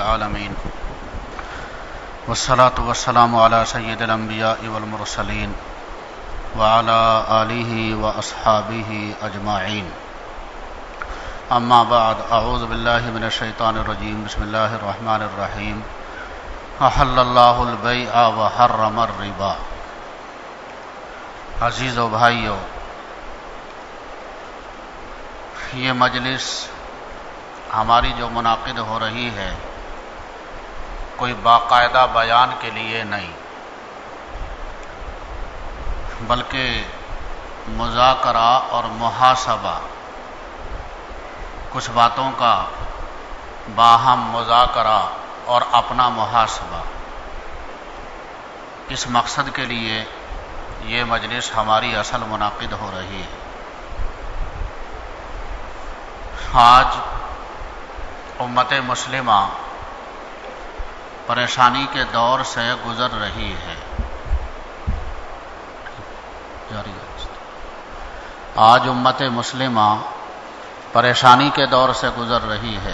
العالمين والصلاة والسلام على سيد الأنبياء والمرسلين وعلى آله وأصحابه أجمعين أما بعد أعوذ بالله من الشيطان الرجيم بسم الله الرحمن الرحيم أحل الله البيع وحرم الربا. عزیز و بھائیو، یہ مجلس ہماری جو منعقد ہو رہی ہے کوئی باقاعدہ بیان کے لیے نہیں، بلکہ مذاکرہ اور محاسبہ، کچھ باتوں کا باہم مذاکرہ اور اپنا محاسبہ، اس مقصد کے لیے یہ مجلس ہماری اصل منعقد ہو رہی ہے۔ آج امت مسلمہ پریشانی کے دور سے گزر رہی ہے۔ آج امت مسلمہ پریشانی کے دور سے گزر رہی ہے۔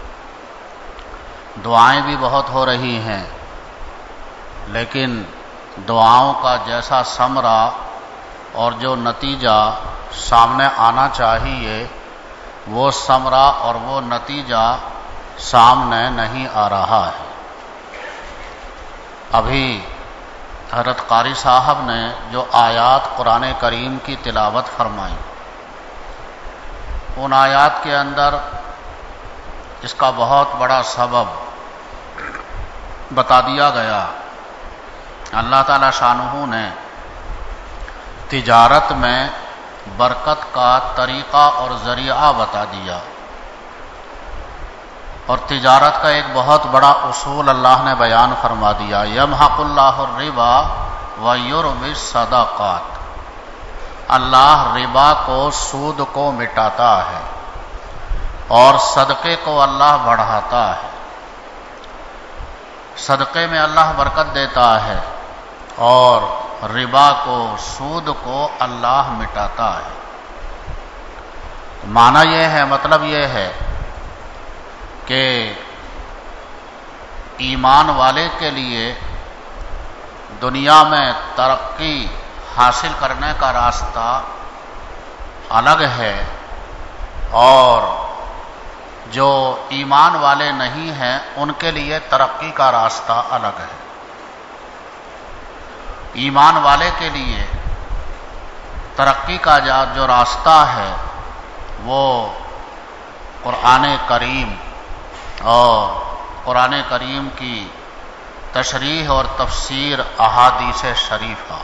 دعائیں بھی بہت ہو رہی ہیں، لیکن دعاؤں کا جیسا ثمرہ اور جو نتیجہ سامنے آنا چاہیے وہ ثمرہ اور وہ نتیجہ سامنے نہیں آ رہا ہے۔ ابھی حضرت قاری صاحب نے جو آیات قرآن کریم کی تلاوت فرمائی، ان آیات کے اندر اس کا بہت بڑا سبب بتا دیا گیا۔ اللہ تعالی شانہ نے تجارت میں برکت کا طریقہ اور ذریعہ بتا دیا، اور تجارت کا ایک بہت بڑا اصول اللہ نے بیان فرما دیا، یمحق اللہ الربا ویربی الصدقات۔ اللہ ربا کو، سود کو مٹاتا ہے اور صدقے کو اللہ بڑھاتا ہے۔ صدقے میں اللہ برکت دیتا ہے اور ربا کو، سود کو اللہ مٹاتا ہے۔ معنی یہ ہے، مطلب یہ ہے کہ ایمان والے کے لیے دنیا میں ترقی حاصل کرنے کا راستہ الگ ہے، اور جو ایمان والے نہیں ہیں ان کے لیے ترقی کا راستہ الگ ہے۔ ایمان والے کے لیے ترقی کا جو راستہ ہے وہ قرآن کریم اور قرآن کریم کی تشریح اور تفسیر احادیث شریفہ۔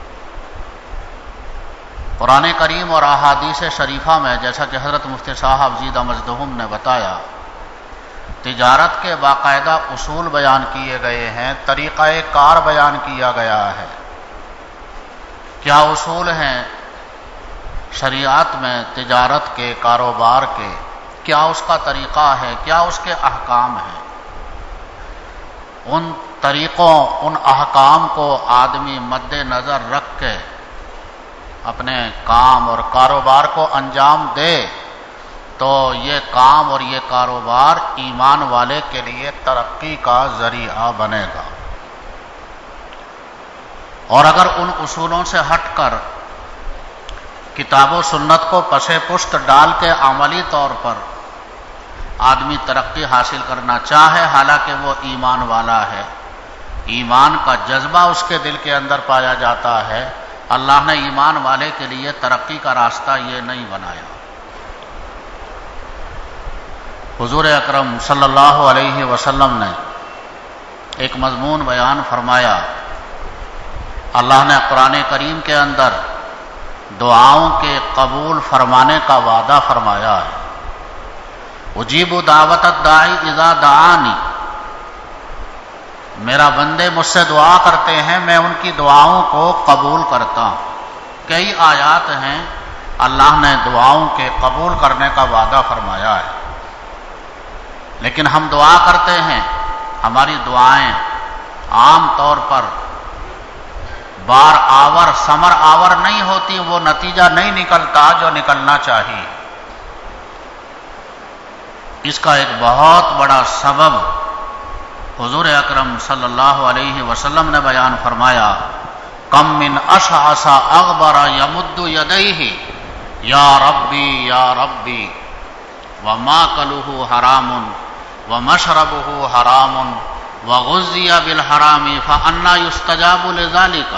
قرآن کریم اور احادیث شریفہ میں جیسا کہ حضرت مفتی صاحب زیدہ مجدہم نے بتایا، تجارت کے باقاعدہ اصول بیان کیے گئے ہیں، طریقہ کار بیان کیا گیا ہے۔ کیا اصول ہیں شریعت میں تجارت کے، کاروبار کے؟ کیا اس کا طریقہ ہے؟ کیا اس کے احکام ہیں؟ ان طریقوں، ان احکام کو آدمی مد نظر رکھ کے اپنے کام اور کاروبار کو انجام دے تو یہ کام اور یہ کاروبار ایمان والے کے لیے ترقی کا ذریعہ بنے گا۔ اور اگر ان اصولوں سے ہٹ کر کتاب و سنت کو پسے پشت ڈال کے عملی طور پر آدمی ترقی حاصل کرنا چاہے، حالانکہ وہ ایمان والا ہے، ایمان کا جذبہ اس کے دل کے اندر پایا جاتا ہے، اللہ نے ایمان والے کے لیے ترقی کا راستہ یہ نہیں بنایا۔ حضور اکرم صلی اللہ علیہ وسلم نے ایک مضمون بیان فرمایا۔ اللہ نے قرآن کریم کے اندر دعاؤں کے قبول فرمانے کا وعدہ فرمایا ہے۔ اجیب دعوت الداعی اذا دعانی، میرا بندے مجھ سے دعا کرتے ہیں، میں ان کی دعاؤں کو قبول کرتا ہوں۔ کئی آیات ہیں اللہ نے دعاؤں کے قبول کرنے کا وعدہ فرمایا ہے، لیکن ہم دعا کرتے ہیں، ہماری دعائیں عام طور پر بار آور، ثمر آور نہیں ہوتی، وہ نتیجہ نہیں نکلتا جو نکلنا چاہیے۔ اس کا ایک بہت بڑا سبب حضور اکرم صلی اللہ علیہ وسلم نے بیان فرمایا، کم من اشعث اغبر یمد یدیہ یا ربی وماکلہ حرام ومشربہ حرام وغذی بالحرام فأنی یستجاب لذلک۔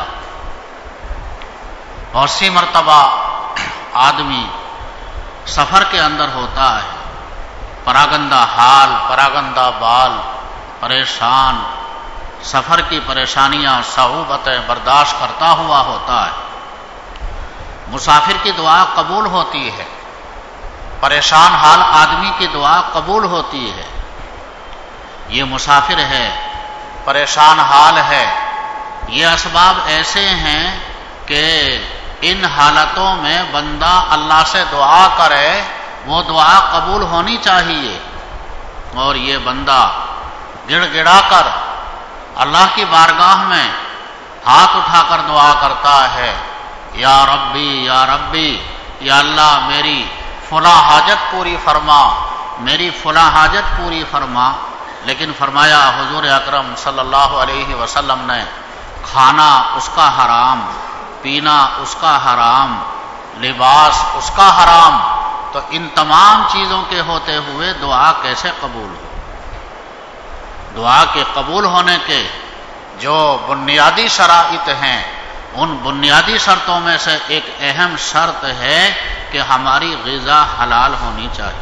بہت سی مرتبہ آدمی سفر کے اندر ہوتا ہے، پراگندہ حال، پراگندہ بال، پریشان، سفر کی پریشانیاں، صعوبتیں برداشت کرتا ہوا ہوتا ہے۔ مسافر کی دعا قبول ہوتی ہے، پریشان حال آدمی کی دعا قبول ہوتی ہے۔ یہ مسافر ہے، پریشان حال ہے، یہ اسباب ایسے ہیں کہ ان حالتوں میں بندہ اللہ سے دعا کرے، وہ دعا قبول ہونی چاہیے، اور یہ بندہ گڑ گڑا کر اللہ کی بارگاہ میں ہاتھ اٹھا کر دعا کرتا ہے، یا ربی، یا اللہ میری فلاں حاجت پوری فرما، میری فلاں حاجت پوری فرما۔ لیکن فرمایا حضور اکرم صلی اللہ علیہ وسلم نے، کھانا اس کا حرام، پینا اس کا حرام، لباس اس کا حرام، تو ان تمام چیزوں کے ہوتے ہوئے دعا کیسے قبول ہو؟ دعا کے قبول ہونے کے جو بنیادی شرائط ہیں، ان بنیادی شرطوں میں سے ایک اہم شرط ہے کہ ہماری غذا حلال ہونی چاہیے۔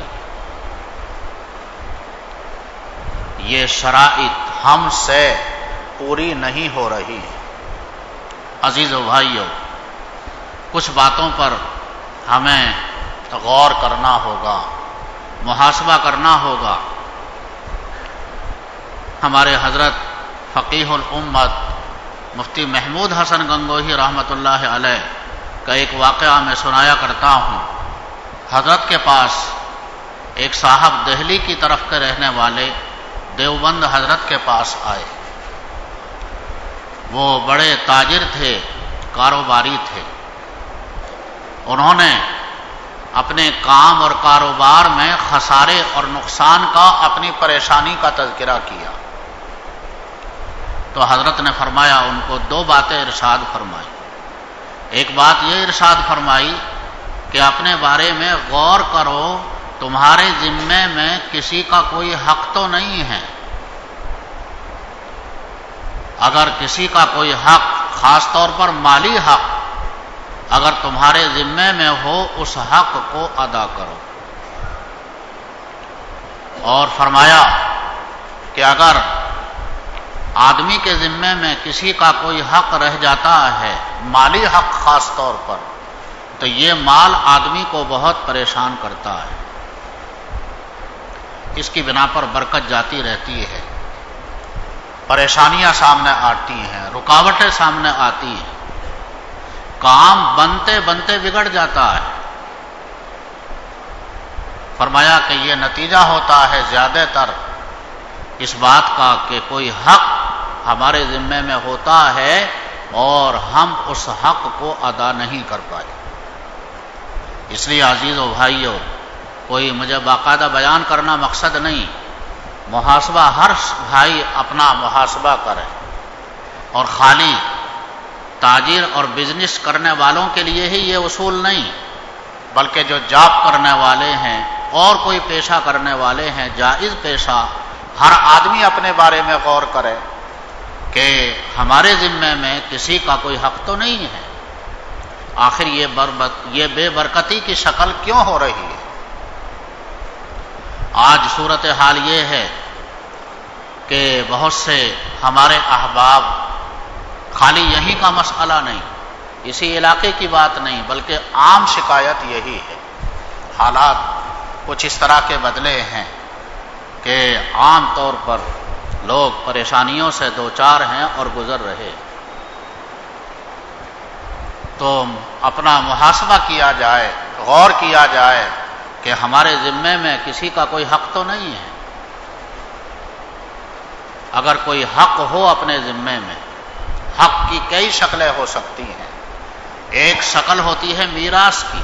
یہ شرائط ہم سے پوری نہیں ہو رہی۔ عزیزو بھائیو، کچھ باتوں پر ہمیں غور کرنا ہوگا، محاسبہ کرنا ہوگا۔ ہمارے حضرت فقیہ الامت مفتی محمود حسن گنگوہی رحمۃ اللہ علیہ کا ایک واقعہ میں سنایا کرتا ہوں۔ حضرت کے پاس ایک صاحب دہلی کی طرف کے رہنے والے دیوبند حضرت کے پاس آئے۔ وہ بڑے تاجر تھے، کاروباری تھے۔ انہوں نے اپنے کام اور کاروبار میں خسارے اور نقصان کا، اپنی پریشانی کا تذکرہ کیا۔ تو حضرت نے فرمایا، ان کو دو باتیں ارشاد فرمائی۔ ایک بات یہ ارشاد فرمائی کہ اپنے بارے میں غور کرو، تمہارے ذمے میں کسی کا کوئی حق تو نہیں ہے۔ اگر کسی کا کوئی حق، خاص طور پر مالی حق، اگر تمہارے ذمے میں ہو، اس حق کو ادا کرو۔ اور فرمایا کہ اگر آدمی کے ذمے میں کسی کا کوئی حق رہ جاتا ہے، مالی حق خاص طور پر، تو یہ مال آدمی کو بہت پریشان کرتا ہے، اس کی بنا پر برکت جاتی رہتی ہے، پریشانیاں سامنے آتی ہیں، رکاوٹیں سامنے آتی ہیں، کام بنتے بنتے بگڑ جاتا ہے۔ فرمایا کہ یہ نتیجہ ہوتا ہے زیادہ تر اس بات کا کہ کوئی حق ہمارے ذمے میں ہوتا ہے اور ہم اس حق کو ادا نہیں کر پائے۔ اس لیے عزیز و بھائیو، کوئی مجھے باقاعدہ بیان کرنا مقصد نہیں، محاسبہ ہر بھائی اپنا محاسبہ کرے، اور خالی تاجر اور بزنس کرنے والوں کے لیے ہی یہ اصول نہیں، بلکہ جو جاب کرنے والے ہیں اور کوئی پیشہ کرنے والے ہیں، جائز پیشہ، ہر آدمی اپنے بارے میں غور کرے کہ ہمارے ذمے میں کسی کا کوئی حق تو نہیں ہے، آخر یہ بے برکتی کی شکل کیوں ہو رہی ہے؟ آج صورتحال یہ ہے کہ بہت سے ہمارے احباب، خالی یہیں کا مسئلہ نہیں، اسی علاقے کی بات نہیں، بلکہ عام شکایت یہی ہے۔ حالات کچھ اس طرح کے بدلے ہیں کہ عام طور پر لوگ پریشانیوں سے دوچار ہیں اور گزر رہے۔ تو اپنا محاسبہ کیا جائے، غور کیا جائے کہ ہمارے ذمے میں کسی کا کوئی حق تو نہیں ہے۔ اگر کوئی حق ہو اپنے ذمے میں، حق کی کئی شکلیں ہو سکتی ہیں۔ ایک شکل ہوتی ہے میراث کی،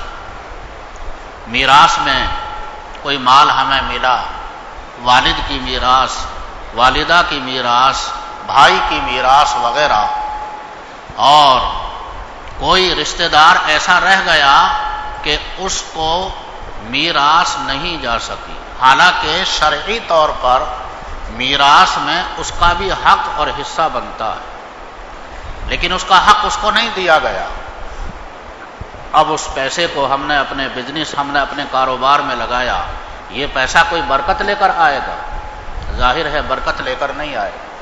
میراث میں کوئی مال ہمیں ملا، والد کی میراث، والدہ کی میراث، بھائی کی میراث وغیرہ، اور کوئی رشتہ دار ایسا رہ گیا کہ اس کو میراث نہیں جا سکی، حالانکہ شرعی طور پر میراث میں اس کا بھی حق اور حصہ بنتا ہے، لیکن اس کا حق اس کو نہیں دیا گیا۔ اب اس پیسے کو ہم نے اپنے بزنس، ہم نے اپنے کاروبار میں لگایا، یہ پیسہ کوئی برکت لے کر آئے گا؟ ظاہر ہے برکت لے کر نہیں آئے گا،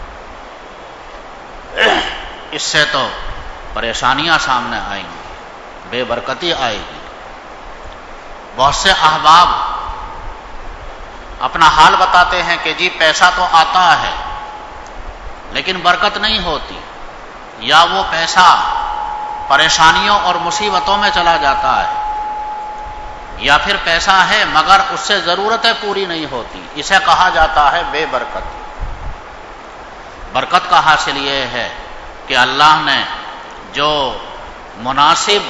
اس سے تو پریشانیاں سامنے آئیں گی، بے برکتی آئے گی۔ بہت سے احباب اپنا حال بتاتے ہیں کہ جی پیسہ تو آتا ہے لیکن برکت نہیں ہوتی، یا وہ پیسہ پریشانیوں اور مصیبتوں میں چلا جاتا ہے، یا پھر پیسہ ہے مگر اس سے ضرورتیں پوری نہیں ہوتی، اسے کہا جاتا ہے بے برکت۔ برکت کا حاصل یہ ہے کہ اللہ نے جو مناسب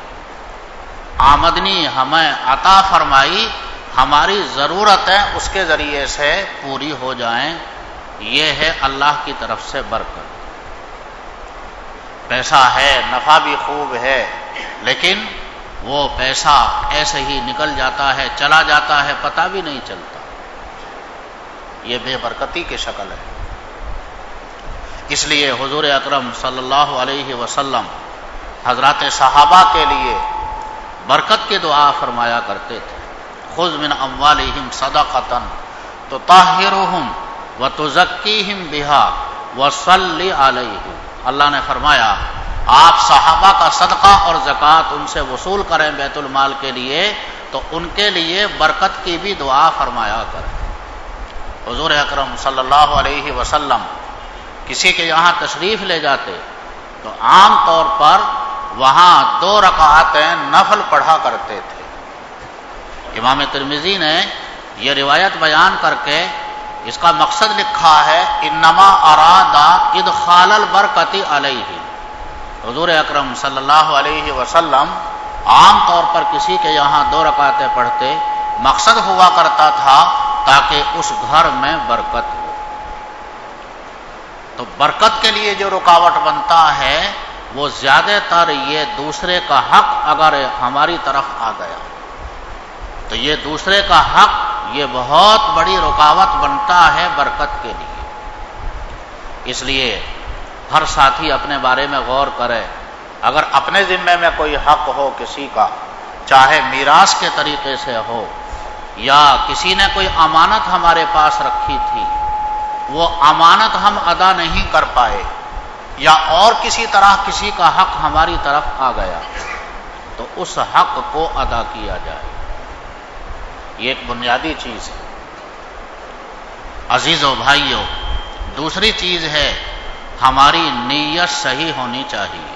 آمدنی ہمیں عطا فرمائی، ہماری ضرورتیں اس کے ذریعے سے پوری ہو جائیں، یہ ہے اللہ کی طرف سے برکت۔ پیسہ ہے، نفع بھی خوب ہے، لیکن وہ پیسہ ایسے ہی نکل جاتا ہے، چلا جاتا ہے، پتہ بھی نہیں چلتا، یہ بے برکتی کی شکل ہے۔ اس لیے حضور اکرم صلی اللہ علیہ وسلم حضرات صحابہ کے لیے برکت کی دعا فرمایا کرتے تھے، خذ من اموالہم صدقۃ تطہرہم وتزکیہم بہا وصلی علیہم۔ اللہ نے فرمایا آپ صحابہ کا صدقہ اور زکوٰۃ ان سے وصول کریں بیت المال کے لیے تو ان کے لیے برکت کی بھی دعا فرمایا کریں۔ حضور اکرم صلی اللہ علیہ وسلم کسی کے یہاں تشریف لے جاتے تو عام طور پر وہاں 2 رکعتیں نفل پڑھا کرتے تھے۔ امام ترمذی نے یہ روایت بیان کر کے اس کا مقصد لکھا ہے انما اراد ادخال البرکت علیہ۔ حضور اکرم صلی اللہ علیہ وسلم عام طور پر کسی کے یہاں 2 رکعتیں پڑھتے، مقصد ہوا کرتا تھا تاکہ اس گھر میں برکت ہو۔ تو برکت کے لیے جو رکاوٹ بنتا ہے وہ زیادہ تر یہ دوسرے کا حق اگر ہماری طرف آ گیا تو یہ دوسرے کا حق یہ بہت بڑی رکاوٹ بنتا ہے برکت کے لیے۔ اس لیے ہر ساتھی اپنے بارے میں غور کرے، اگر اپنے ذمے میں کوئی حق ہو کسی کا، چاہے میراث کے طریقے سے ہو یا کسی نے کوئی امانت ہمارے پاس رکھی تھی، وہ امانت ہم ادا نہیں کر پائے یا اور کسی طرح کسی کا حق ہماری طرف آ گیا تو اس حق کو ادا کیا جائے، یہ ایک بنیادی چیز ہے۔ عزیزو بھائیو، دوسری چیز ہے ہماری نیت صحیح ہونی چاہیے۔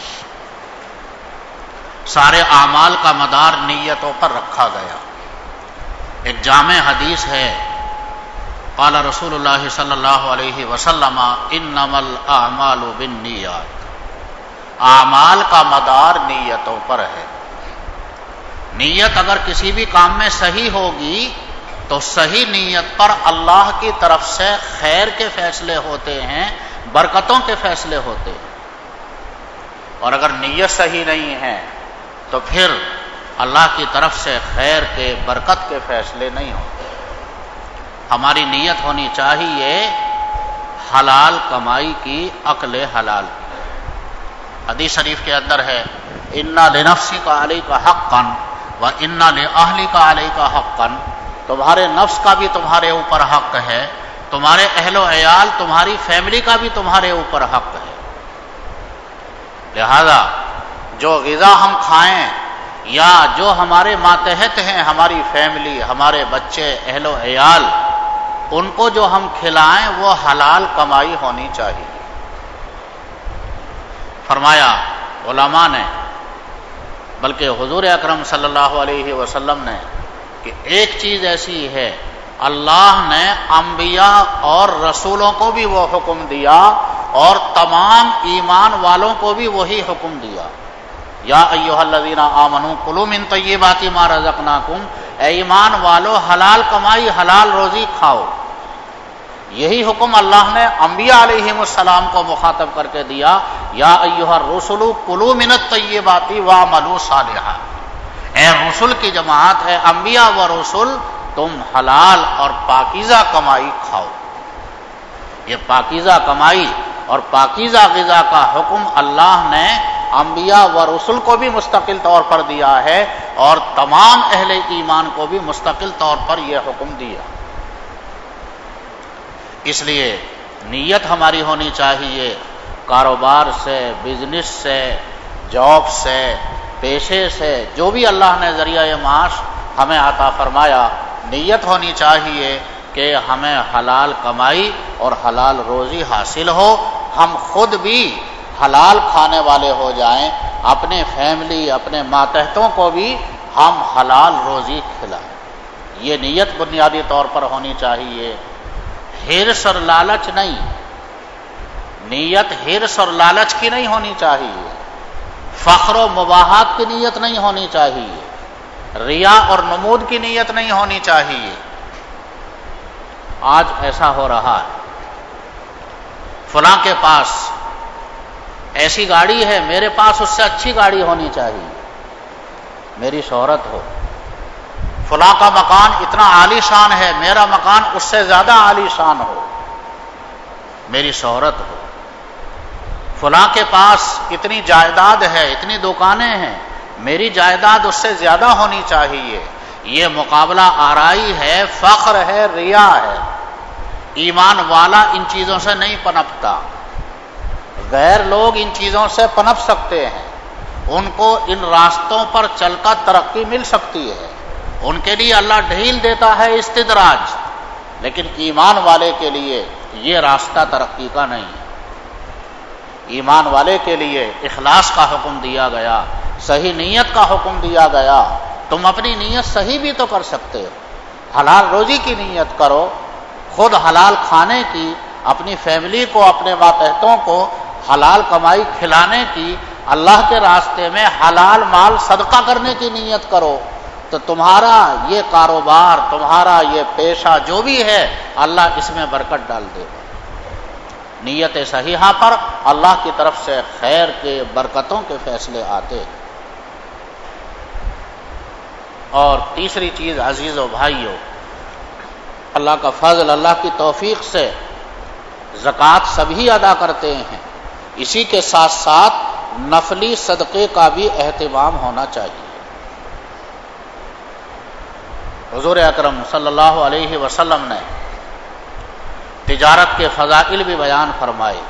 سارے اعمال کا مدار نیتوں پر رکھا گیا۔ ایک جامع حدیث ہے، قال رسول اللہ صلی اللہ علیہ وسلم انما الاعمال بالنیات، اعمال کا مدار نیتوں پر ہے۔ نیت اگر کسی بھی کام میں صحیح ہوگی تو صحیح نیت پر اللہ کی طرف سے خیر کے فیصلے ہوتے ہیں، برکتوں کے فیصلے ہوتے ہیں، اور اگر نیت صحیح نہیں ہے تو پھر اللہ کی طرف سے خیر کے، برکت کے فیصلے نہیں ہوتے۔ ہماری نیت ہونی چاہیے حلال کمائی کی، عقل حلال کی۔ حدیث شریف کے اندر ہے اِنَّ لِنَفْسِكَ عَلَيْكَ حَقًّا وَإِنَّ لِأَهْلِكَ عَلَيْكَ حَقًّا، تمہارے نفس کا بھی تمہارے اوپر حق ہے، تمہارے اہل و عیال، تمہاری فیملی کا بھی تمہارے اوپر حق ہے۔ لہذا جو غذا ہم کھائیں یا جو ہمارے ماتحت ہیں، ہماری فیملی، ہمارے بچے، اہل و عیال، ان کو جو ہم کھلائیں وہ حلال کمائی ہونی چاہیے۔ فرمایا علماء نے، بلکہ حضور اکرم صلی اللہ علیہ وسلم نے، کہ ایک چیز ایسی ہے اللہ نے انبیاء اور رسولوں کو بھی وہ حکم دیا اور تمام ایمان والوں کو بھی وہی حکم دیا، یا ایھا الذین آمنوا کلوا من طیبات ما رزقناکم، اے ایمان والو حلال کمائی، حلال روزی کھاؤ۔ یہی حکم اللہ نے انبیاء علیہم السلام کو مخاطب کر کے دیا، یا ایھا الرسل کلوا من الطیبات واعملوا صالحا۔ اے رسل کی جماعت، اے انبیاء و رسل، تم حلال اور پاکیزہ کمائی کھاؤ۔ یہ پاکیزہ کمائی اور پاکیزہ غذا کا حکم اللہ نے انبیاء و رسل کو بھی مستقل طور پر دیا ہے اور تمام اہل ایمان کو بھی مستقل طور پر یہ حکم دیا۔ اس لیے نیت ہماری ہونی چاہیے، کاروبار سے، بزنس سے، جاب سے، پیشے سے، جو بھی اللہ نے ذریعہ معاش ہمیں عطا فرمایا، نیت ہونی چاہیے کہ ہمیں حلال کمائی اور حلال روزی حاصل ہو، ہم خود بھی حلال کھانے والے ہو جائیں، اپنے فیملی، اپنے ماتحتوں کو بھی ہم حلال روزی کھلائیں۔ یہ نیت بنیادی طور پر ہونی چاہیے، حرص اور لالچ نہیں۔ نیت حرص اور لالچ کی نہیں ہونی چاہیے، فخر و مباحات کی نیت نہیں ہونی چاہیے، ریا اور نمود کی نیت نہیں ہونی چاہیے۔ آج ایسا ہو رہا ہے، فلاں کے پاس ایسی گاڑی ہے، میرے پاس اس سے اچھی گاڑی ہونی چاہیے، میری شہرت ہو۔ فلاں کا مکان اتنا عالی شان ہے، میرا مکان اس سے زیادہ عالی شان ہو، میری شہرت ہو۔ فلاں کے پاس اتنی جائیداد ہے، اتنی دکانیں ہیں، میری جائیداد اس سے زیادہ ہونی چاہیے۔ یہ مقابلہ آرائی ہے، فخر ہے، ریا ہے۔ ایمان والا ان چیزوں سے نہیں پنپتا، غیر لوگ ان چیزوں سے پنپ سکتے ہیں، ان کو ان راستوں پر چل کر ترقی مل سکتی ہے، ان کے لیے اللہ ڈھیل دیتا ہے استدراج، لیکن ایمان والے کے لیے یہ راستہ ترقی کا نہیں ہے۔ ایمان والے کے لیے اخلاص کا حکم دیا گیا، صحیح نیت کا حکم دیا گیا۔ تم اپنی نیت صحیح بھی تو کر سکتے ہو، حلال روزی کی نیت کرو، خود حلال کھانے کی، اپنی فیملی کو، اپنے ماتحتوں کو حلال کمائی کھلانے کی، اللہ کے راستے میں حلال مال صدقہ کرنے کی نیت کرو، تو تمہارا یہ کاروبار، تمہارا یہ پیشہ جو بھی ہے، اللہ اس میں برکت ڈال دے گا۔ نیت صحیحہ پر اللہ کی طرف سے خیر کے، برکتوں کے فیصلے آتے۔ اور تیسری چیز عزیزو بھائیو، اللہ کا فضل، اللہ کی توفیق سے زکوٰۃ سبھی ادا کرتے ہیں، اسی کے ساتھ ساتھ نفلی صدقے کا بھی اہتمام ہونا چاہیے۔ حضور اکرم صلی اللہ علیہ وسلم نے تجارت کے فضائل بھی بیان فرمائے۔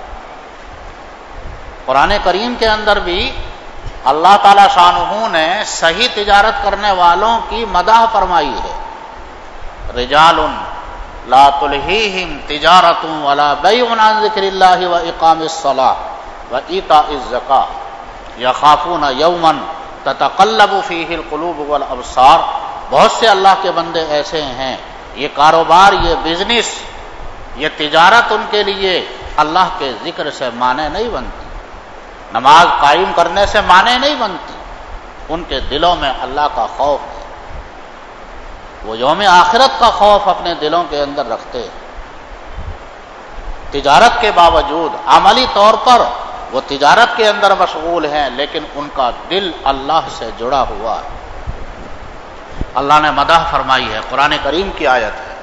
قرآن کریم کے اندر بھی اللہ تعالی شانہ نے صحیح تجارت کرنے والوں کی مدح فرمائی ہے۔ رجال لا تلہیہم تجارت ولا بیع عن ذکر اللہ واقام الصلاۃ وایتاء الزکاۃ یخافون یوما تتقلب فیہ القلوب والابصار۔ بہت سے اللہ کے بندے ایسے ہیں، یہ کاروبار، یہ بزنس، یہ تجارت ان کے لیے اللہ کے ذکر سے مانے نہیں بنتی، نماز قائم کرنے سے مانے نہیں بنتی، ان کے دلوں میں اللہ کا خوف ہے، وہ یوم آخرت کا خوف اپنے دلوں کے اندر رکھتے ہیں۔ تجارت کے باوجود عملی طور پر وہ تجارت کے اندر مشغول ہیں، لیکن ان کا دل اللہ سے جڑا ہوا ہے۔ اللہ نے مدح فرمائی ہے، قرآن کریم کی آیت ہے۔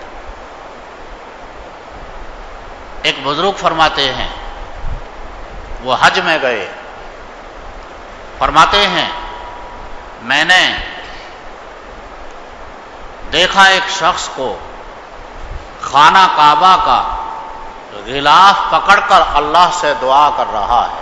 ایک بزرگ فرماتے ہیں، وہ حج میں گئے، فرماتے ہیں میں نے دیکھا ایک شخص کو خانہ کعبہ کا غلاف پکڑ کر اللہ سے دعا کر رہا ہے،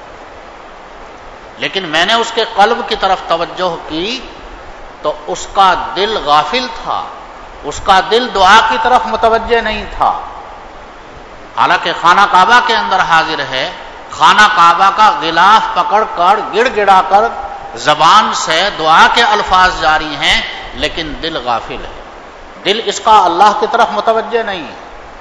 لیکن میں نے اس کے قلب کی طرف توجہ کی تو اس کا دل غافل تھا، اس کا دل دعا کی طرف متوجہ نہیں تھا۔ حالانکہ خانہ کعبہ کے اندر حاضر ہے، خانہ کعبہ کا غلاف پکڑ کر گڑ گڑا کر زبان سے دعا کے الفاظ جاری ہیں، لیکن دل غافل ہے، دل اس کا اللہ کی طرف متوجہ نہیں ہے۔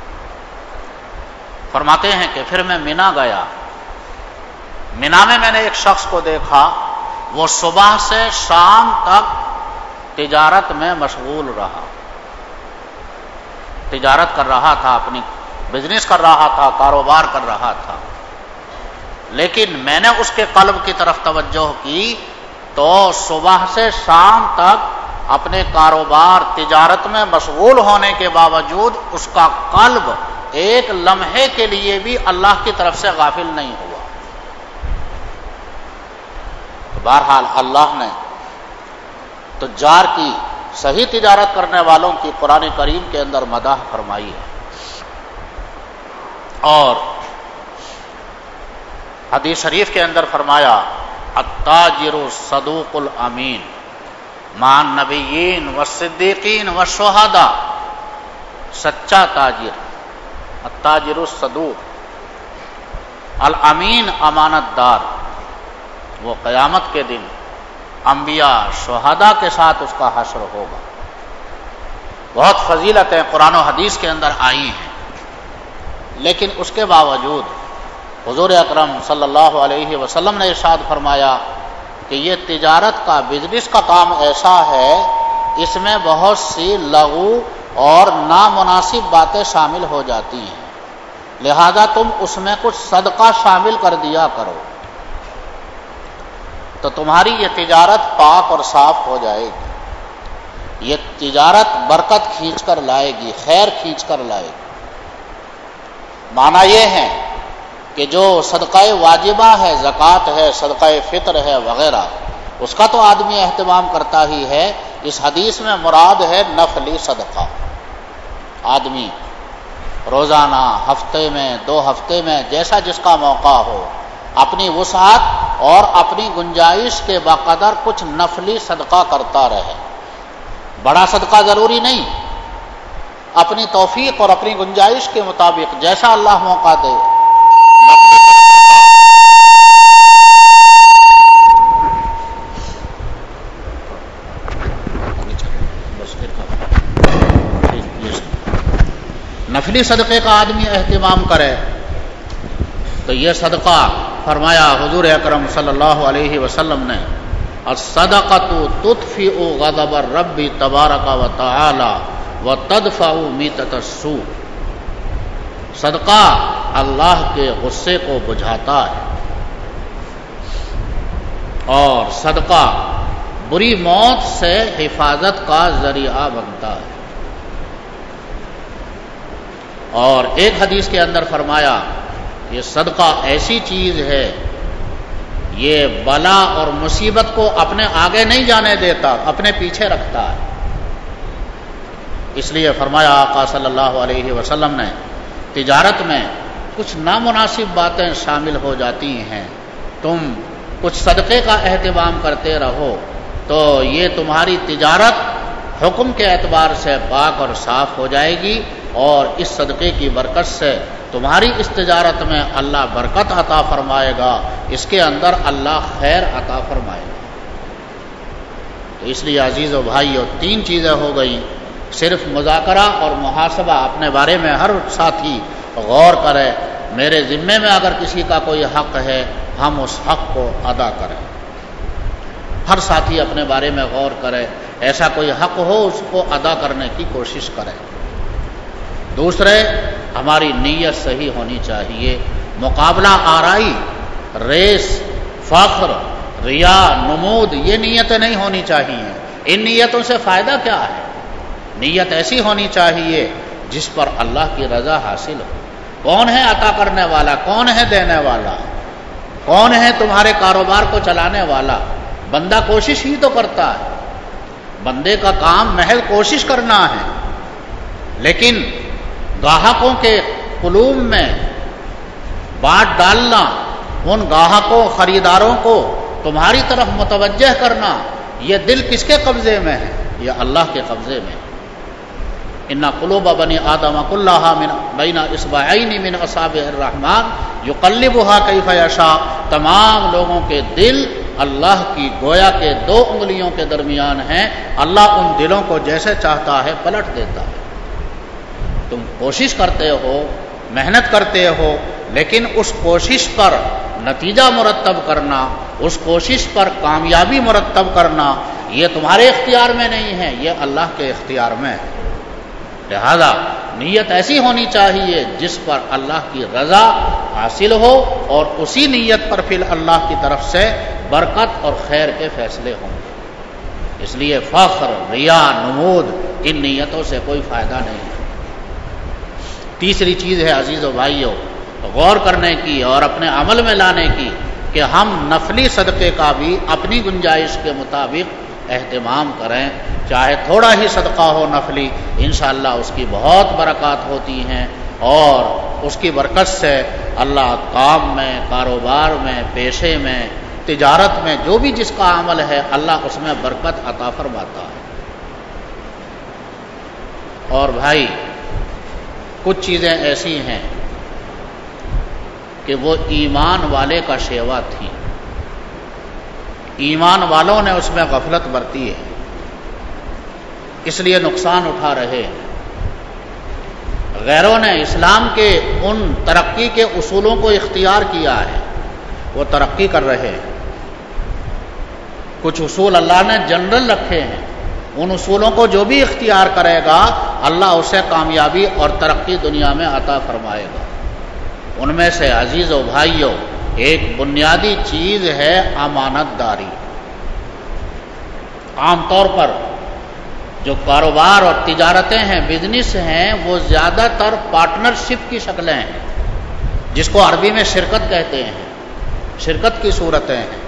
فرماتے ہیں کہ پھر میں مینا گیا، مینا میں نے ایک شخص کو دیکھا، وہ صبح سے شام تک تجارت میں مشغول رہا، تجارت کر رہا تھا، اپنی بزنس کر رہا تھا، کاروبار کر رہا تھا، لیکن میں نے اس کے قلب کی طرف توجہ کی تو صبح سے شام تک اپنے کاروبار تجارت میں مشغول ہونے کے باوجود اس کا قلب ایک لمحے کے لیے بھی اللہ کی طرف سے غافل نہیں ہوا۔ بہرحال اللہ نے تجار کی، صحیح تجارت کرنے والوں کی قرآن کریم کے اندر مدح فرمائی ہے، اور حدیث شریف کے اندر فرمایا التاجر الصدوق الامین مع النبیین والصدیقین والشہداء، سچا تاجر، التاجر الصدوق الامین، امانت دار، وہ قیامت کے دن انبیاء شہداء کے ساتھ اس کا حشر ہوگا۔ بہت فضیلتیں قرآن و حدیث کے اندر آئی ہیں، لیکن اس کے باوجود حضور اکرم صلی اللہ علیہ وسلم نے ارشاد فرمایا کہ یہ تجارت کا، بزنس کا کام ایسا ہے، اس میں بہت سی لغو اور نامناسب باتیں شامل ہو جاتی ہیں، لہذا تم اس میں کچھ صدقہ شامل کر دیا کرو، تو تمہاری یہ تجارت پاک اور صاف ہو جائے گی، یہ تجارت برکت کھینچ کر لائے گی، خیر کھینچ کر لائے گی۔ معنی یہ ہے کہ جو صدقہ واجبہ ہے، زکوٰۃ ہے، صدقہ فطر ہے وغیرہ، اس کا تو آدمی اہتمام کرتا ہی ہے، اس حدیث میں مراد ہے نفلی صدقہ۔ آدمی روزانہ، ہفتے میں، 2 ہفتے میں، جیسا جس کا موقع ہو، اپنی وسعت اور اپنی گنجائش کے بقدر کچھ نفلی صدقہ کرتا رہے۔ بڑا صدقہ ضروری نہیں، اپنی توفیق اور اپنی گنجائش کے مطابق جیسا اللہ موقع دے۔ نفلی صدقے کا آدمی اہتمام کرے تو یہ صدقہ، فرمایا حضور اکرم صلی اللہ علیہ وسلم نے، الصدقۃ تطفئ غضب الرب تبارک و تعالی وتدفع میتۃ السوء، صدقہ اللہ کے غصے کو بجھاتا ہے اور صدقہ بری موت سے حفاظت کا ذریعہ بنتا ہے۔ اور ایک حدیث کے اندر فرمایا یہ صدقہ ایسی چیز ہے، یہ بلا اور مصیبت کو اپنے آگے نہیں جانے دیتا، اپنے پیچھے رکھتا ہے۔ اس لیے فرمایا آقا صلی اللہ علیہ وسلم نے، تجارت میں کچھ نامناسب باتیں شامل ہو جاتی ہیں، تم کچھ صدقے کا اہتمام کرتے رہو تو یہ تمہاری تجارت حکم کے اعتبار سے پاک اور صاف ہو جائے گی، اور اس صدقے کی برکت سے تمہاری اس تجارت میں اللہ برکت عطا فرمائے گا، اس کے اندر اللہ خیر عطا فرمائے گا۔ تو اس لیے عزیز و بھائیو، 3 چیزیں ہو گئی، صرف مذاکرہ اور محاسبہ، اپنے بارے میں ہر ساتھی غور کرے، میرے ذمے میں اگر کسی کا کوئی حق ہے ہم اس حق کو ادا کریں۔ ہر ساتھی اپنے بارے میں غور کرے، ایسا کوئی حق ہو اس کو ادا کرنے کی کوشش کرے۔ دوسرے، ہماری نیت صحیح ہونی چاہیے، مقابلہ آرائی، ریس، فخر، ریا، نمود، یہ نیتیں نہیں ہونی چاہیے۔ ان نیتوں سے فائدہ کیا ہے؟ نیت ایسی ہونی چاہیے جس پر اللہ کی رضا حاصل ہو۔ کون ہے عطا کرنے والا؟ کون ہے دینے والا؟ کون ہے تمہارے کاروبار کو چلانے والا؟ بندہ کوشش ہی تو کرتا ہے، بندے کا کام محض کوشش کرنا ہے، لیکن گاہکوں کے قلوب میں بات ڈالنا، ان گاہکوں، خریداروں کو تمہاری طرف متوجہ کرنا، یہ دل کس کے قبضے میں ہے؟ یہ اللہ کے قبضے میں۔ ان قلوب بنی آدم کلھا من بین اصبعین من اصابع الرحمن یقلبها کیف یشاء، تمام لوگوں کے دل اللہ کی گویا کے 2 انگلیوں کے درمیان ہیں، اللہ ان دلوں کو جیسے چاہتا ہے پلٹ دیتا ہے۔ تم کوشش کرتے ہو، محنت کرتے ہو، لیکن اس کوشش پر نتیجہ مرتب کرنا، اس کوشش پر کامیابی مرتب کرنا، یہ تمہارے اختیار میں نہیں ہے، یہ اللہ کے اختیار میں ہے۔ لہذا نیت ایسی ہونی چاہیے جس پر اللہ کی رضا حاصل ہو اور اسی نیت پر پھر اللہ کی طرف سے برکت اور خیر کے فیصلے ہوں گے. اس لیے فخر، ریا، نمود، ان نیتوں سے کوئی فائدہ نہیں. تیسری چیز ہے عزیز و بھائیو غور کرنے کی اور اپنے عمل میں لانے کی کہ ہم نفلی صدقے کا بھی اپنی گنجائش کے مطابق اہتمام کریں. چاہے تھوڑا ہی صدقہ ہو نفلی، انشاءاللہ اس کی بہت برکات ہوتی ہیں اور اس کی برکت سے اللہ کام میں، کاروبار میں، پیشے میں، تجارت میں، جو بھی جس کا عمل ہے اللہ اس میں برکت عطا فرماتا ہے. اور بھائی کچھ چیزیں ایسی ہیں کہ وہ ایمان والے کا شیوا تھی، ایمان والوں نے اس میں غفلت برتی ہے، اس لیے نقصان اٹھا رہے ہیں. غیروں نے اسلام کے ان ترقی کے اصولوں کو اختیار کیا ہے، وہ ترقی کر رہے ہیں. کچھ اصول اللہ نے جنرل رکھے ہیں، ان اصولوں کو جو بھی اختیار کرے گا اللہ اسے کامیابی اور ترقی دنیا میں عطا فرمائے گا. ان میں سے عزیز و بھائیوں ایک بنیادی چیز ہے امانت داری. عام طور پر جو کاروبار اور تجارتیں ہیں، بزنس ہیں، وہ زیادہ تر پارٹنرشپ کی شکلیں ہیں، جس کو عربی میں شرکت کہتے ہیں، شرکت کی صورتیں ہیں.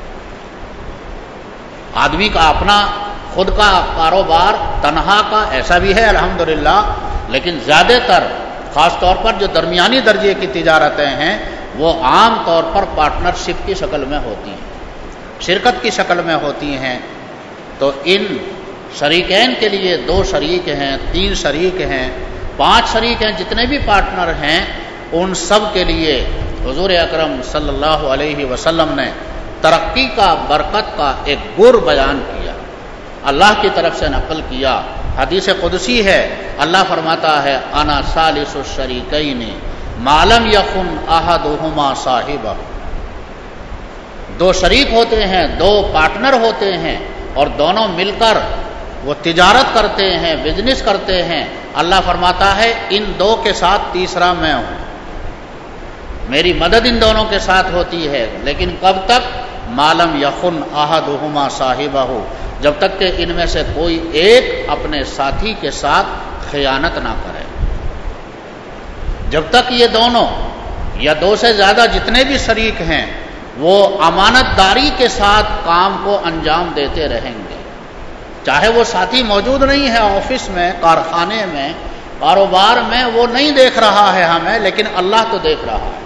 آدمی کا اپنا خود کا کاروبار تنہا کا ایسا بھی ہے الحمدللہ، لیکن زیادہ تر خاص طور پر جو درمیانی درجے کی تجارتیں ہیں وہ عام طور پر پارٹنرشپ کی شکل میں ہوتی ہیں، شرکت کی شکل میں ہوتی ہیں. تو ان شریکین کے لیے 2 شریک ہیں، 3 شریک ہیں، 5 شریک ہیں، جتنے بھی پارٹنر ہیں ان سب کے لیے حضور اکرم صلی اللہ علیہ وسلم نے ترقی کا، برکت کا ایک گر بیان کیا، اللہ کی طرف سے نقل کیا. حدیث قدسی ہے، اللہ فرماتا ہے انا ثالث الشریکین ما لم یخن احدہما صاحبہ. 2 شریک ہوتے ہیں، 2 پارٹنر ہوتے ہیں اور دونوں مل کر وہ تجارت کرتے ہیں، بزنس کرتے ہیں. اللہ فرماتا ہے ان 2 کے ساتھ تیسرا میں ہوں، میری مدد ان دونوں کے ساتھ ہوتی ہے، لیکن کب تک؟ مالم یخن احدہما صاحبہ، جب تک کہ ان میں سے کوئی ایک اپنے ساتھی کے ساتھ خیانت نہ کرے. جب تک یہ دونوں یا 2 سے زیادہ جتنے بھی شریک ہیں وہ امانت داری کے ساتھ کام کو انجام دیتے رہیں گے، چاہے وہ ساتھی موجود نہیں ہے آفس میں، کارخانے میں، کاروبار میں، وہ نہیں دیکھ رہا ہے ہمیں، لیکن اللہ تو دیکھ رہا ہے.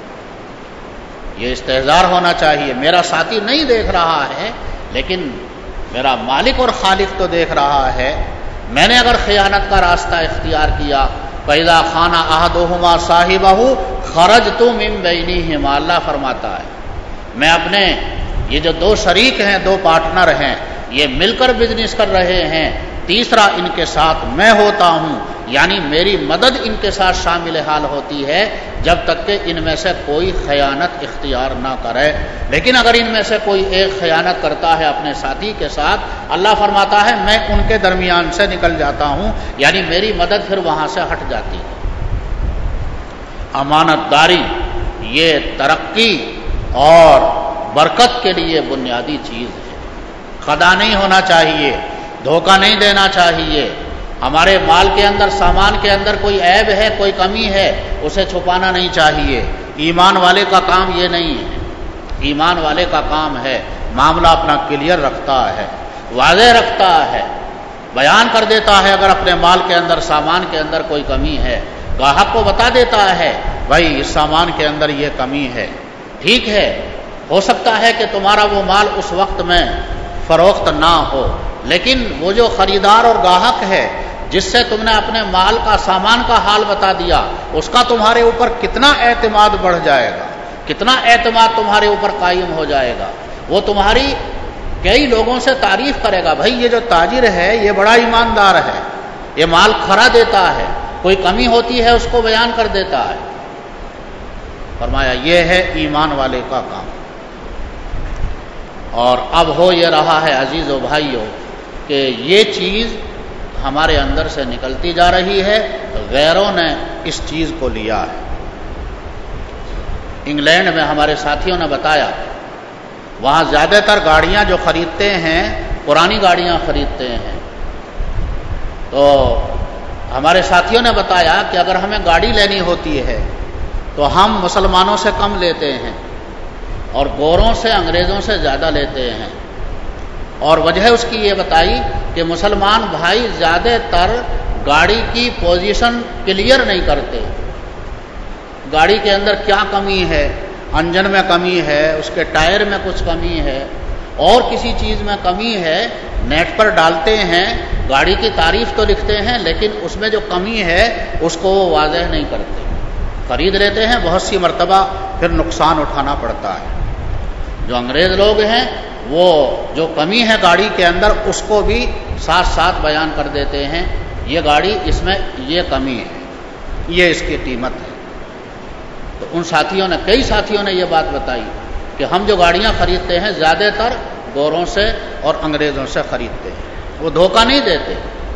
یہ استحضار ہونا چاہیے، میرا ساتھی نہیں دیکھ رہا ہے لیکن میرا مالک اور خالق تو دیکھ رہا ہے. میں نے اگر خیانت کا راستہ اختیار کیا، فَإِذَا خَانَ أَحَدُهُمَا صَاحِبَهُ خَرَجْتُ مِن بَيْنِهِمَا، اللہ فرماتا ہے میں اپنے یہ جو 2 شریک ہیں، 2 پارٹنر ہیں، یہ مل کر بزنس کر رہے ہیں، تیسرا ان کے ساتھ میں ہوتا ہوں، یعنی میری مدد ان کے ساتھ شامل حال ہوتی ہے جب تک کہ ان میں سے کوئی خیانت اختیار نہ کرے. لیکن اگر ان میں سے کوئی ایک خیانت کرتا ہے اپنے ساتھی کے ساتھ، اللہ فرماتا ہے میں ان کے درمیان سے نکل جاتا ہوں، یعنی میری مدد پھر وہاں سے ہٹ جاتی ہے. امانت داری یہ ترقی اور برکت کے لیے بنیادی چیز ہے. خدا نہیں ہونا چاہیے، دھوکہ نہیں دینا چاہیے. ہمارے مال کے اندر، سامان کے اندر کوئی عیب ہے، کوئی کمی ہے، اسے چھپانا نہیں چاہیے. ایمان والے کا کام یہ نہیں ہے. ایمان والے کا کام ہے معاملہ اپنا کلیئر رکھتا ہے، واضح رکھتا ہے، بیان کر دیتا ہے. اگر اپنے مال کے اندر، سامان کے اندر کوئی کمی ہے، گاہک کو بتا دیتا ہے بھائی اس سامان کے اندر یہ کمی ہے. ٹھیک ہے، ہو سکتا ہے کہ تمہارا وہ مال اس وقت میں فروخت نہ ہو، لیکن وہ جو خریدار اور گاہک ہے جس سے تم نے اپنے مال کا، سامان کا حال بتا دیا، اس کا تمہارے اوپر کتنا اعتماد بڑھ جائے گا، کتنا اعتماد تمہارے اوپر قائم ہو جائے گا. وہ تمہاری کئی لوگوں سے تعریف کرے گا، بھائی یہ جو تاجر ہے یہ بڑا ایماندار ہے، یہ مال کھرا دیتا ہے، کوئی کمی ہوتی ہے اس کو بیان کر دیتا ہے. فرمایا یہ ہے ایمان والے کا کام. اور اب ہو یہ رہا ہے عزیز و بھائیوں کہ یہ چیز ہمارے اندر سے نکلتی جا رہی ہے، غیروں نے اس چیز کو لیا ہے۔ انگلینڈ میں ہمارے ساتھیوں نے بتایا، وہاں زیادہ تر گاڑیاں جو خریدتے ہیں پرانی گاڑیاں خریدتے ہیں، تو ہمارے ساتھیوں نے بتایا کہ اگر ہمیں گاڑی لینی ہوتی ہے تو ہم مسلمانوں سے کم لیتے ہیں اور گوروں سے انگریزوں سے زیادہ لیتے ہیں، اور وجہ اس کی یہ بتائی کہ مسلمان بھائی زیادہ تر گاڑی کی پوزیشن کلیئر نہیں کرتے، گاڑی کے اندر کیا کمی ہے، انجن میں کمی ہے، اس کے ٹائر میں کچھ کمی ہے، اور کسی چیز میں کمی ہے، نیٹ پر ڈالتے ہیں، گاڑی کی تعریف تو لکھتے ہیں لیکن اس میں جو کمی ہے اس کو وہ واضح نہیں کرتے، خرید لیتے ہیں، بہت سی مرتبہ پھر نقصان اٹھانا پڑتا ہے۔ جو انگریز لوگ ہیں وہ جو کمی ہے گاڑی کے اندر اس کو بھی ساتھ ساتھ بیان کر دیتے ہیں، یہ گاڑی اس میں یہ کمی ہے، یہ اس کی قیمت ہے۔ تو ان ساتھیوں نے، کئی ساتھیوں نے یہ بات بتائی کہ ہم جو گاڑیاں خریدتے ہیں زیادہ تر گوروں سے اور انگریزوں سے خریدتے ہیں، وہ دھوکہ نہیں دیتے،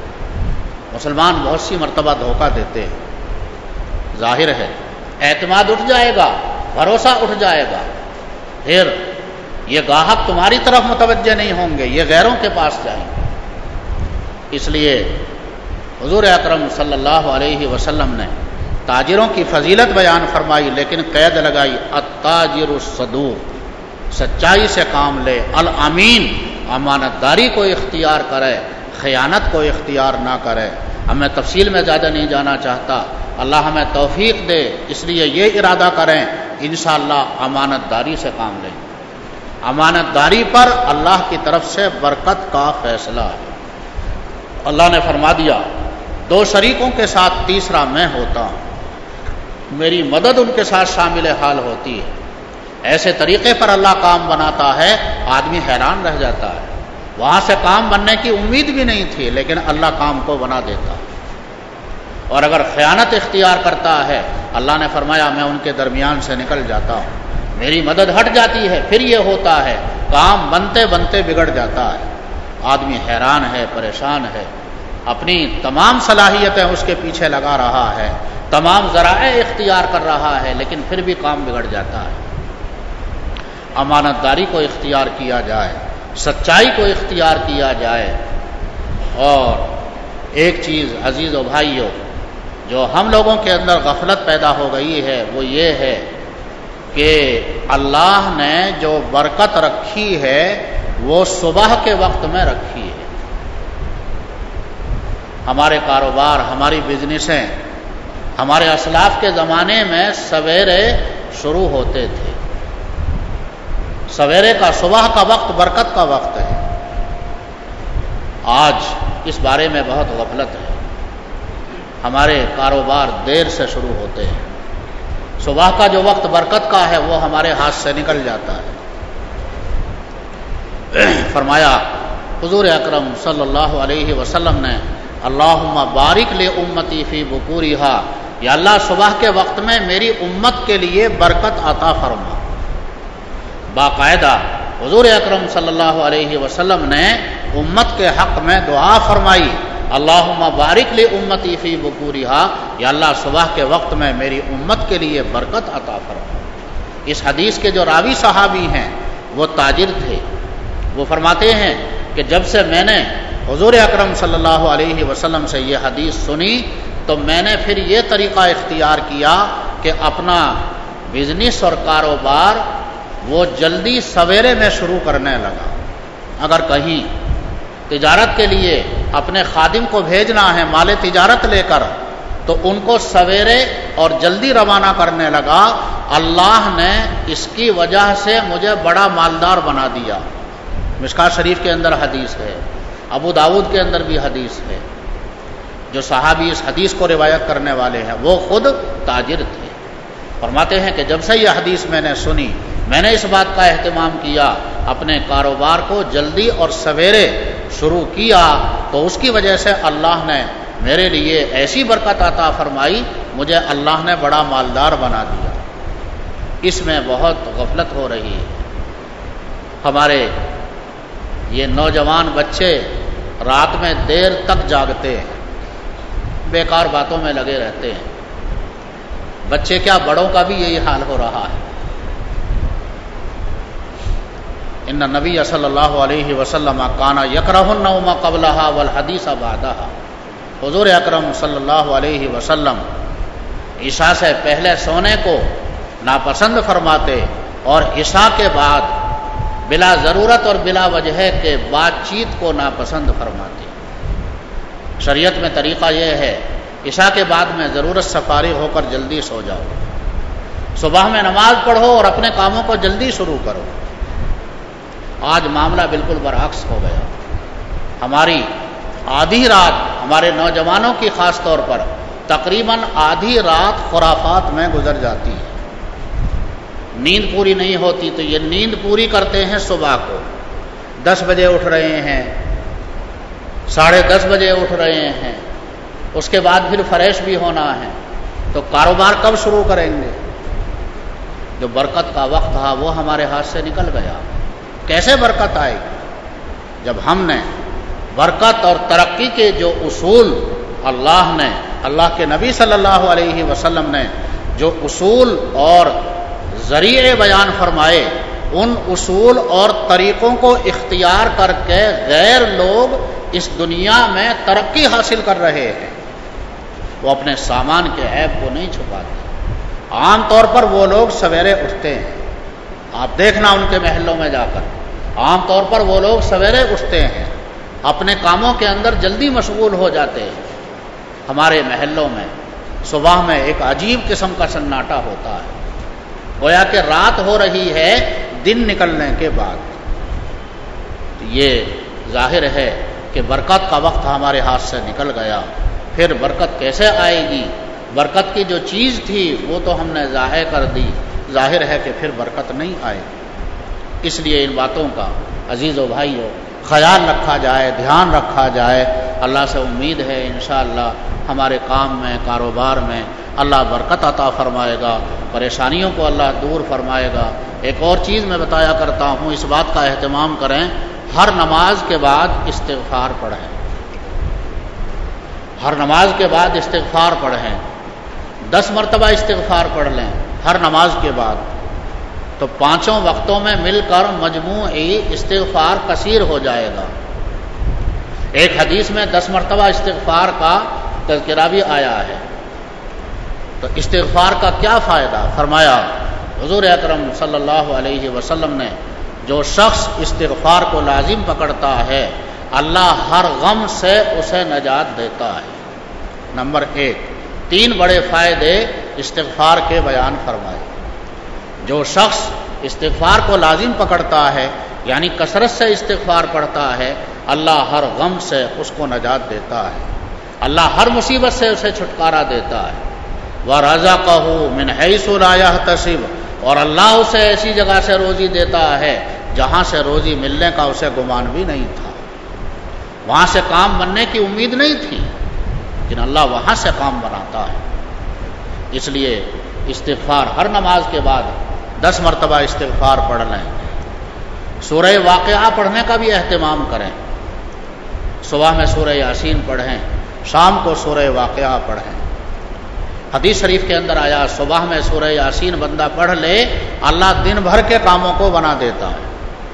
مسلمان بہت سی مرتبہ دھوکہ دیتے ہیں، ظاہر ہے اعتماد اٹھ جائے گا، بھروسہ اٹھ جائے گا، پھر یہ گاہک تمہاری طرف متوجہ نہیں ہوں گے، یہ غیروں کے پاس جائیں گے۔ اس لیے حضور اکرم صلی اللہ علیہ وسلم نے تاجروں کی فضیلت بیان فرمائی لیکن قید لگائی، التاجر الصدوق، سچائی سے کام لے، الامین، امانت داری کو اختیار کرے، خیانت کو اختیار نہ کرے۔ اب میں تفصیل میں زیادہ نہیں جانا چاہتا، اللہ ہمیں توفیق دے، اس لیے یہ ارادہ کریں انشاءاللہ امانت داری سے کام لیں۔ امانت داری پر اللہ کی طرف سے برکت کا فیصلہ ہے۔ اللہ نے فرما دیا، دو شریکوں کے ساتھ تیسرا میں ہوتا ہوں، میری مدد ان کے ساتھ شامل حال ہوتی ہے۔ ایسے طریقے پر اللہ کام بناتا ہے، آدمی حیران رہ جاتا ہے، وہاں سے کام بننے کی امید بھی نہیں تھی لیکن اللہ کام کو بنا دیتا۔ اور اگر خیانت اختیار کرتا ہے، اللہ نے فرمایا میں ان کے درمیان سے نکل جاتا ہوں، میری مدد ہٹ جاتی ہے، پھر یہ ہوتا ہے کام بنتے بنتے بگڑ جاتا ہے، آدمی حیران ہے، پریشان ہے، اپنی تمام صلاحیتیں اس کے پیچھے لگا رہا ہے، تمام ذرائع اختیار کر رہا ہے لیکن پھر بھی کام بگڑ جاتا ہے۔ امانت داری کو اختیار کیا جائے، سچائی کو اختیار کیا جائے۔ اور ایک چیز عزیز و بھائیو جو ہم لوگوں کے اندر غفلت پیدا ہو گئی ہے وہ یہ ہے کہ اللہ نے جو برکت رکھی ہے وہ صبح کے وقت میں رکھی ہے۔ ہمارے کاروبار، ہماری بزنسیں ہمارے اسلاف کے زمانے میں سویرے شروع ہوتے تھے، سویرے کا، صبح کا وقت برکت کا وقت ہے۔ آج اس بارے میں بہت غفلت ہے، ہمارے کاروبار دیر سے شروع ہوتے ہیں، صبح کا جو وقت برکت کا ہے وہ ہمارے ہاتھ سے نکل جاتا ہے۔ فرمایا حضور اکرم صلی اللہ علیہ وسلم نے، اللہم بارک لی امتی فی بکورہا، یا اللہ صبح کے وقت میں میری امت کے لیے برکت عطا فرما۔ باقاعدہ حضور اکرم صلی اللہ علیہ وسلم نے امت کے حق میں دعا فرمائی، اللہم بارک لی امتی فی بکورہا، یا اللہ صبح کے وقت میں میری امت کے لیے برکت عطا فرما۔ اس حدیث کے جو راوی صحابی ہیں وہ تاجر تھے، وہ فرماتے ہیں کہ جب سے میں نے حضور اکرم صلی اللہ علیہ وسلم سے یہ حدیث سنی تو میں نے پھر یہ طریقہ اختیار کیا کہ اپنا بزنس اور کاروبار وہ جلدی سویرے میں شروع کرنے لگا۔ اگر کہیں تجارت کے لیے اپنے خادم کو بھیجنا ہے مال تجارت لے کر تو ان کو سویرے اور جلدی روانہ کرنے لگا۔ اللہ نے اس کی وجہ سے مجھے بڑا مالدار بنا دیا۔ مشکوہ شریف کے اندر حدیث ہے، ابو داؤد کے اندر بھی حدیث ہے۔ جو صحابی اس حدیث کو روایت کرنے والے ہیں وہ خود تاجر تھے۔ فرماتے ہیں کہ جب سے یہ حدیث میں نے سنی میں نے اس بات کا اہتمام کیا، اپنے کاروبار کو جلدی اور سویرے شروع کیا تو اس کی وجہ سے اللہ نے میرے لیے ایسی برکت عطا فرمائی، مجھے اللہ نے بڑا مالدار بنا دیا۔ اس میں بہت غفلت ہو رہی ہے۔ ہمارے یہ نوجوان بچے رات میں دیر تک جاگتے ہیں، بیکار باتوں میں لگے رہتے ہیں، بچے کیا بڑوں کا بھی یہی حال ہو رہا ہے۔ ان نبی صلی اللہ علیہ وسلم کان یکرہ النوم قبلها والحدیث بعدها، حضور اکرم صلی اللہ علیہ وسلم عشاء سے پہلے سونے کو ناپسند فرماتے اور عشاء کے بعد بلا ضرورت اور بلا وجہ کے بات چیت کو ناپسند فرماتے۔ شریعت میں طریقہ یہ ہے، عشاء کے بعد میں ضرورت سے فارغ ہو کر جلدی سو جاؤ، صبح میں نماز پڑھو اور اپنے کاموں کو جلدی شروع کرو۔ آج معاملہ بالکل برعکس ہو گیا۔ ہماری آدھی رات، ہمارے نوجوانوں کی خاص طور پر تقریباً آدھی رات خرافات میں گزر جاتی ہے، نیند پوری نہیں ہوتی تو یہ نیند پوری کرتے ہیں صبح کو، 10 بجے اٹھ رہے ہیں، 10:30 بجے اٹھ رہے ہیں، اس کے بعد پھر فریش بھی ہونا ہے، تو کاروبار کب شروع کریں گے؟ جو برکت کا وقت تھا وہ ہمارے ہاتھ سے نکل گیا۔ کیسے برکت آئے؟ جب ہم نے برکت اور ترقی کے جو اصول اللہ کے نبی صلی اللہ علیہ وسلم نے جو اصول اور ذریعے بیان فرمائے، ان اصول اور طریقوں کو اختیار کر کے غیر لوگ اس دنیا میں ترقی حاصل کر رہے ہیں۔ وہ اپنے سامان کے عیب کو نہیں چھپاتے۔ عام طور پر وہ لوگ سویرے اٹھتے ہیں، آپ دیکھنا ان کے محلوں میں جا کر، عام طور پر وہ لوگ سویرے اٹھتے ہیں، اپنے کاموں کے اندر جلدی مشغول ہو جاتے ہیں۔ ہمارے محلوں میں صبح میں ایک عجیب قسم کا سناٹا ہوتا ہے، گویا کہ رات ہو رہی ہے دن نکلنے کے بعد۔ یہ ظاہر ہے کہ برکت کا وقت ہمارے ہاتھ سے نکل گیا۔ پھر برکت کیسے آئے گی؟ برکت کی جو چیز تھی وہ تو ہم نے ضائع کر دی، ظاہر ہے کہ پھر برکت نہیں آئے گی۔ اس لیے ان باتوں کا عزیزو بھائیو خیال رکھا جائے، دھیان رکھا جائے۔ اللہ سے امید ہے انشاءاللہ ہمارے کام میں، کاروبار میں اللہ برکت عطا فرمائے گا، پریشانیوں کو اللہ دور فرمائے گا۔ ایک اور چیز میں بتایا کرتا ہوں، اس بات کا اہتمام کریں، ہر نماز کے بعد استغفار پڑھیں، ہر نماز کے بعد استغفار پڑھیں، 10 مرتبہ استغفار پڑھ لیں ہر نماز کے بعد، تو 5 وقتوں میں مل کر مجموعی استغفار کثیر ہو جائے گا۔ ایک حدیث میں 10 مرتبہ استغفار کا تذکرہ بھی آیا ہے۔ تو استغفار کا کیا فائدہ؟ فرمایا حضور اکرم صلی اللہ علیہ وسلم نے، جو شخص استغفار کو لازم پکڑتا ہے اللہ ہر غم سے اسے نجات دیتا ہے۔ نمبر 1، 3 بڑے فائدے استغفار کے بیان فرمائے۔ جو شخص استغفار کو لازم پکڑتا ہے، یعنی کثرت سے استغفار پڑھتا ہے، اللہ ہر غم سے اس کو نجات دیتا ہے، اللہ ہر مصیبت سے اسے چھٹکارا دیتا ہے۔ وَرَزَقَهُ مِنْ حَيْثُ لَا يَحْتَسِبُ، اور اللہ اسے ایسی جگہ سے روزی دیتا ہے جہاں سے روزی ملنے کا اسے گمان بھی نہیں تھا، وہاں سے کام بننے کی امید نہیں تھی، لیکن اللہ وہاں سے کام بناتا ہے۔ اس لیے استغفار ہر نماز کے بعد 10 مرتبہ استغفار پڑھ لیں۔ سورہ واقعہ پڑھنے کا بھی اہتمام کریں، صبح میں سورہ یاسین پڑھیں، شام کو سورہ واقعہ پڑھیں۔ حدیث شریف کے اندر آیا صبح میں سورہ یاسین بندہ پڑھ لے اللہ دن بھر کے کاموں کو بنا دیتا ہے،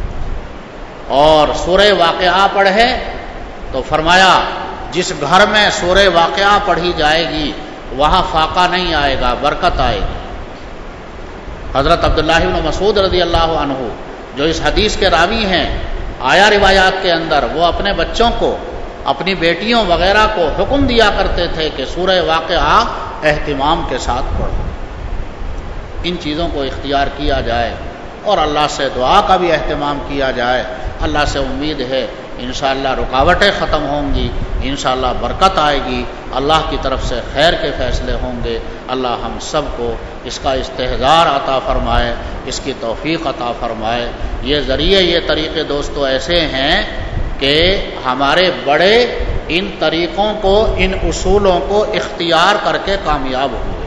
اور سورہ واقعہ پڑھے تو فرمایا جس گھر میں سورہ واقعہ پڑھی جائے گی وہاں فاقہ نہیں آئے گا، برکت آئے گی۔ حضرت عبداللہ بن مسعود رضی اللہ عنہ جو اس حدیث کے راوی ہیں، آیا روایات کے اندر وہ اپنے بچوں کو، اپنی بیٹیوں وغیرہ کو حکم دیا کرتے تھے کہ سورہ واقعہ اہتمام کے ساتھ پڑھو۔ ان چیزوں کو اختیار کیا جائے اور اللہ سے دعا کا بھی اہتمام کیا جائے۔ اللہ سے امید ہے انشاءاللہ رکاوٹیں ختم ہوں گی، انشاءاللہ برکت آئے گی، اللہ کی طرف سے خیر کے فیصلے ہوں گے۔ اللہ ہم سب کو اس کا استحضار عطا فرمائے، اس کی توفیق عطا فرمائے۔ یہ ذریعے، یہ طریقے دوستو ایسے ہیں کہ ہمارے بڑے ان طریقوں کو، ان اصولوں کو اختیار کر کے کامیاب ہوئے۔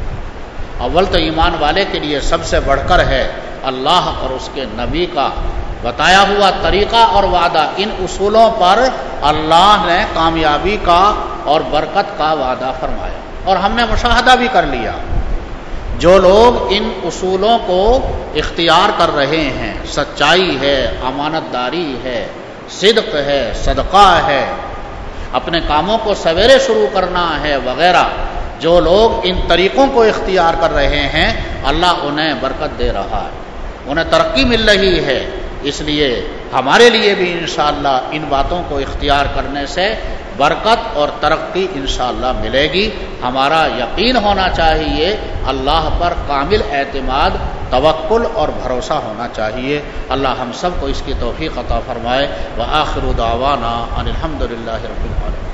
اول تو ایمان والے کے لیے سب سے بڑھ کر ہے اللہ اور اس کے نبی کا بتایا ہوا طریقہ اور وعدہ، ان اصولوں پر اللہ نے کامیابی کا اور برکت کا وعدہ فرمایا، اور ہم نے مشاہدہ بھی کر لیا جو لوگ ان اصولوں کو اختیار کر رہے ہیں، سچائی ہے، امانت داری ہے، صدق ہے، صدقہ ہے، اپنے کاموں کو سویرے شروع کرنا ہے وغیرہ، جو لوگ ان طریقوں کو اختیار کر رہے ہیں اللہ انہیں برکت دے رہا ہے، انہیں ترقی مل رہی ہے۔ اس لیے ہمارے لیے بھی انشاءاللہ ان باتوں کو اختیار کرنے سے برکت اور ترقی انشاءاللہ ملے گی۔ ہمارا یقین ہونا چاہیے، اللہ پر کامل اعتماد، توکل اور بھروسہ ہونا چاہیے۔ اللہ ہم سب کو اس کی توفیق عطا فرمائے۔ وآخر دعوانا ان الحمد للہ رب العالمین۔